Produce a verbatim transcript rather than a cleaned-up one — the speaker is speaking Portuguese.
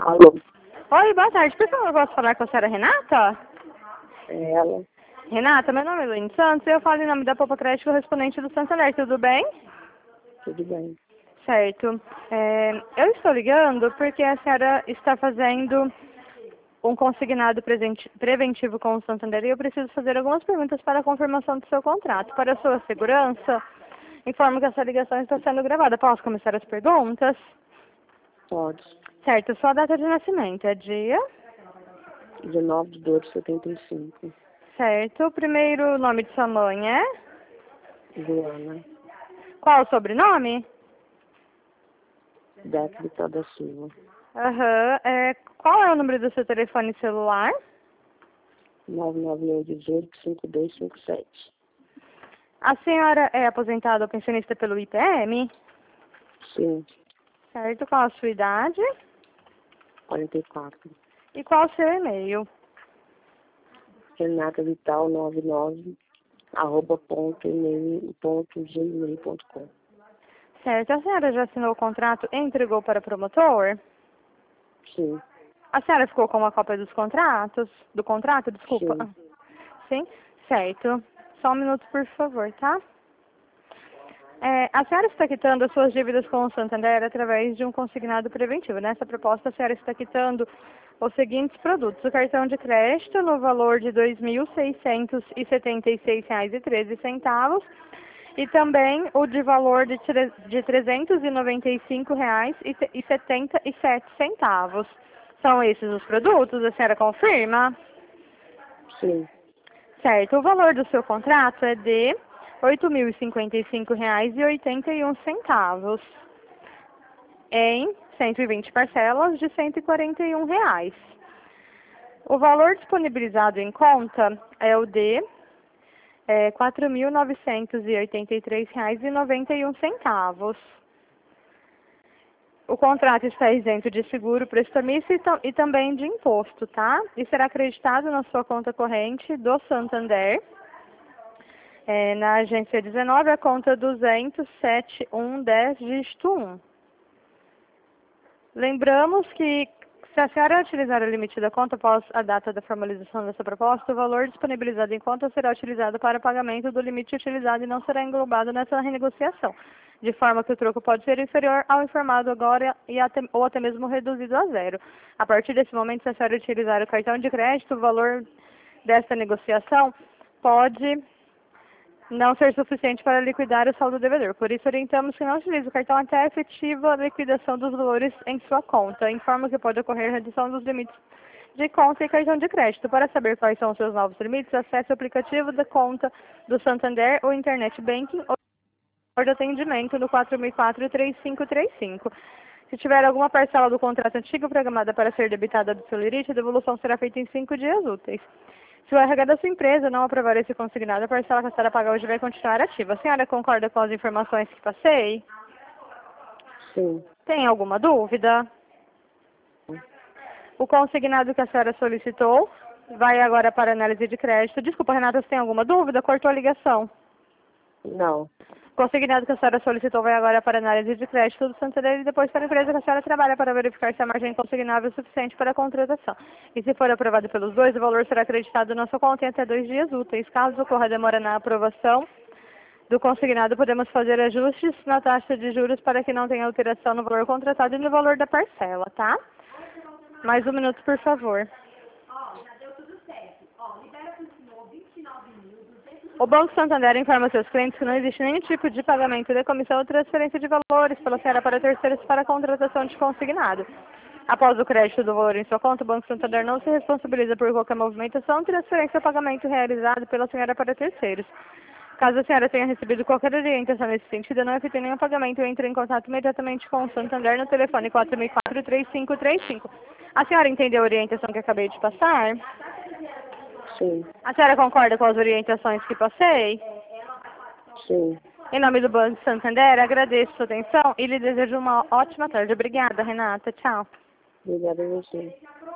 Alô? Oi, boa tarde. Por favor, eu posso falar com a senhora Renata? É ela? Renata, meu nome é Luiz Santos e eu falo em nome da Popa Crédito correspondente do Santander, tudo bem? Tudo bem. Certo. É, eu estou ligando porque a senhora está fazendo um consignado presente, preventivo com o Santander e eu preciso fazer algumas perguntas para a confirmação do seu contrato. Para a sua segurança, informo que essa ligação está sendo gravada. Posso começar as perguntas? Pode. Certo. Sua data de nascimento é dia? dezenove de dois de setenta e cinco. Certo. O primeiro nome de sua mãe é? Joana. Qual o sobrenome? Beto Vital da Silva. Aham. É, qual é o número do seu telefone celular? nove nove oito um oito cinco dois cinco sete. A senhora é aposentada ou pensionista pelo I P M? Sim. Certo. Qual a sua idade? quarenta e quatro. E qual o seu e-mail? Renata Vital noventa e nove arroba ponto e-mail ponto gmail ponto com. Certo. A senhora já assinou o contrato e entregou para o promotor? Sim. A senhora ficou com uma cópia dos contratos? Do contrato, desculpa. Sim. Sim? Certo. Só um minuto, por favor, tá? É, a senhora está quitando as suas dívidas com o Santander através de um consignado preventivo. Nessa proposta, a senhora está quitando os seguintes produtos. O cartão de crédito no valor de dois mil seiscentos e setenta e seis reais e treze centavos e também o de valor de, tre de trezentos e noventa e cinco reais e setenta e sete centavos. São esses os produtos? A senhora confirma? Sim. Certo. O valor do seu contrato é de oito mil e cinquenta e cinco reais e oitenta e um centavos em cento e vinte parcelas de cento e quarenta e um reais. O valor disponibilizado em conta é o de é, quatro mil novecentos e oitenta e três reais e noventa e um centavos. O contrato está isento de seguro, prestamista e, e também de imposto, tá? E será acreditado na sua conta corrente do Santander. É, na agência dezenove, a conta duzentos, setenta e um, dez, dígito um. Lembramos que, se a senhora utilizar o limite da conta após a data da formalização dessa proposta, o valor disponibilizado em conta será utilizado para pagamento do limite utilizado e não será englobado nessa renegociação, de forma que o troco pode ser inferior ao informado agora e até, ou até mesmo reduzido a zero. A partir desse momento, se a senhora utilizar o cartão de crédito, o valor dessa negociação pode não ser suficiente para liquidar o saldo devedor. Por isso, orientamos que não utilize o cartão até a efetiva liquidação dos valores em sua conta. Informo que pode ocorrer redução dos limites de conta e cartão de crédito. Para saber quais são os seus novos limites, acesse o aplicativo da conta do Santander ou Internet Banking ou de atendimento no quatro mil e quatro, três cinco três cinco. Se tiver alguma parcela do contrato antigo programada para ser debitada do seu limite, a devolução será feita em cinco dias úteis. Se o R H da sua empresa não aprovar esse consignado, a parcela que a senhora pagar hoje vai continuar ativa. A senhora concorda com as informações que passei? Sim. Tem alguma dúvida? O consignado que a senhora solicitou vai agora para análise de crédito. Desculpa, Renata, você tem alguma dúvida? Cortou a ligação. Não. O consignado que a senhora solicitou vai agora para análise de crédito do Santander e depois para a empresa que a senhora trabalha para verificar se a margem consignável é suficiente para a contratação. E se for aprovado pelos dois, o valor será acreditado na sua conta em até dois dias úteis. Caso ocorra demora na aprovação do consignado, podemos fazer ajustes na taxa de juros para que não tenha alteração no valor contratado e no valor da parcela, tá? Mais um minuto, por favor. O Banco Santander informa seus clientes que não existe nenhum tipo de pagamento de comissão ou transferência de valores pela senhora para terceiros para a contratação de consignado. Após o crédito do valor em sua conta, o Banco Santander não se responsabiliza por qualquer movimentação, transferência ou pagamento realizado pela senhora para terceiros. Caso a senhora tenha recebido qualquer orientação nesse sentido, não efetue nenhum pagamento, entre em contato imediatamente com o Santander no telefone quatro mil e quatro, três cinco três cinco. A senhora entendeu a orientação que acabei de passar? Sim. A senhora concorda com as orientações que passei? Sim. Em nome do Banco Santander, agradeço sua atenção e lhe desejo uma ótima tarde. Obrigada, Renata. Tchau. Obrigada a você.